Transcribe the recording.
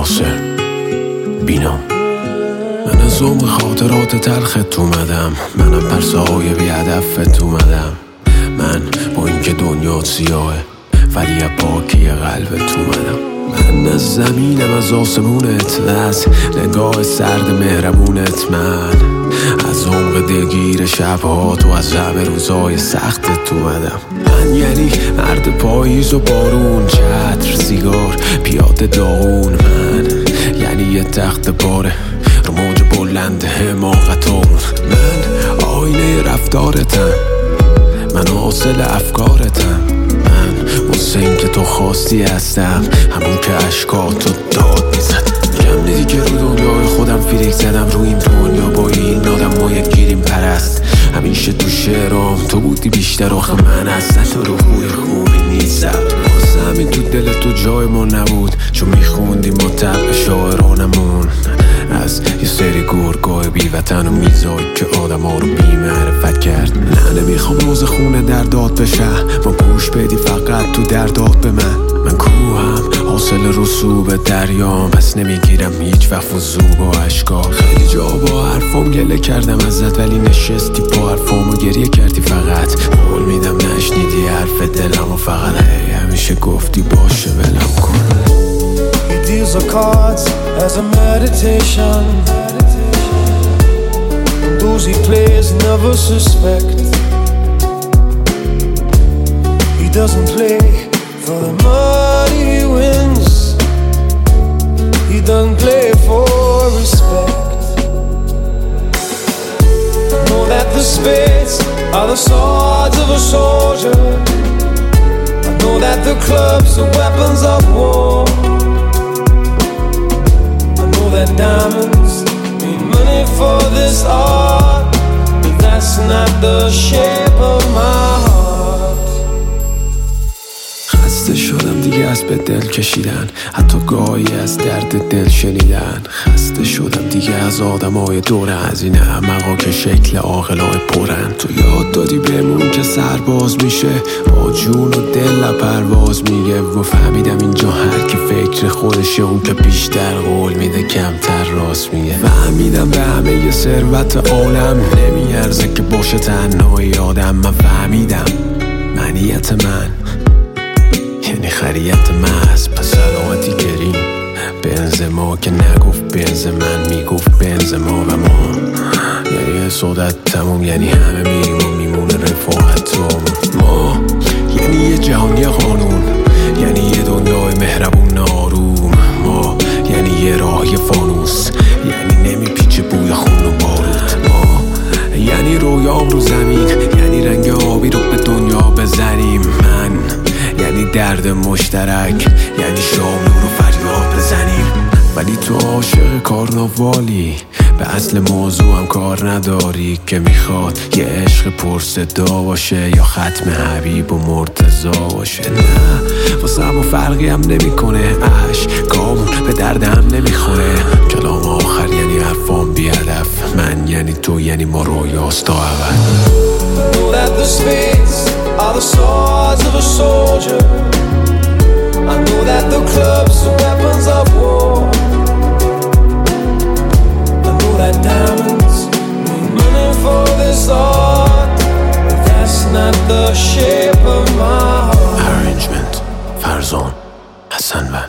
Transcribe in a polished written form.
ناصر بینام. من از عمق خاطرات تلخت اومدم، منم پرسه‌های بی هدفت اومدم. من با اینکه دنیا سیاهه ولی از پاکی قلبت اومدم. من از زمینم، از آسمونت و از نگاه سرد مهربونت. من از عمق دلگیر شبهات و از همه روزای سختت اومدم. من یعنی مرد پاییز و بارون، چتر، سیگار، پیاده داغون. من یعنی یه تخت پاره رو موج بلند حماقتامون. من آینه رفتارتم، من حاصل افکارتم. من حسین که تو خواستی هستم، همون که عشقاتو داد میزد. میگم دیدی که رو دنیای خودم فیلیک زدم، رو این دنیا با این آدم ما یک گیریم پرست. همیشه تو شعرام تو بودی بیشتر، آخه من اصلا تو رو خوبی نیستم. واسه همین تو دل تو جای ما نبود، چون میخوندی ما طبع شاعرانمون از یه سری گرگای بی وطن و میزایی که آدم ها رو بی معرفت کرد. نه نمیخوام روز خونه درداد بشه، ما گوش بدی فقط تو درداد به من کوهم حاصل رسوب دریام، پس نمیگیرم هیچ وقت فضوب و اشکا. خیلی جا با حرفام گله کردم ازت، ولی نشستی با حرفام و گریه کردی فقط. قول میدم نشنیدی حرف دلم و فقط همیشه گفتی باشه ولم کن. He deals the cards as a meditation, and those he plays never suspect. He doesn't play for the money he wins, he doesn't play for respect. I know that the spades are the swords of a soldier, I know that the clubs are weapons of war, that diamonds need money for this art, but that's not the shape of my heart. خسته شدم دیگه از به دل کشیدن، حتی گاهی از درد دل شنیدن. خسته شدم دیگه از آدمای دور از این احمقا که شکل عاقلای پرن. تو یاد دادی بهمون که سرباز میشه با جون و دل پرواز میگه، و فهمیدم اینجا هر کی فکر خودشه، اون که بیشتر قول میده کمتر راست میگه. فهمیدم به همه ثروت عالم نمیارزه که باشه تنهای آدم. من فهمیدم معنیت من یعنی خریت محض، پس علامتی گریم بنز ما که نگفت بنز من، میگفت بنز ما و ما. یعنی حسادت تموم، یعنی همه میریم و میمونه رفاقت ما. یعنی یه جهانی قانون، یعنی یه دنیای مهربون آروم. ما یعنی یه راه یه فانوس، یعنی نمیپیچه بوی خون و بارود. ما یعنی رویام رو زمین، یعنی رنگ آبی رو به دنیا بزنیم. من یعنی درد مشترک، یعنی شام رو فریاد بزنیم. ولی تو عاشق کارناوالی، به اصل موضوع هم کار نداری که میخواد یه عشق پرصدا باشه یا ختم حبیب و مرتضا باشه. نه واسه همون فرقی هم نمیکنه، عشقامون به دردم نمیخوره. کلام آخر یعنی حرفام بی هدف، من یعنی تو یعنی ما رویاست تا ابد. Know that the spades are the swords of a soldier, I know that the clubs are weapons of war, I know that diamonds need money for this art, but that's not the shape of my heart. Arrangement فرزان حسن و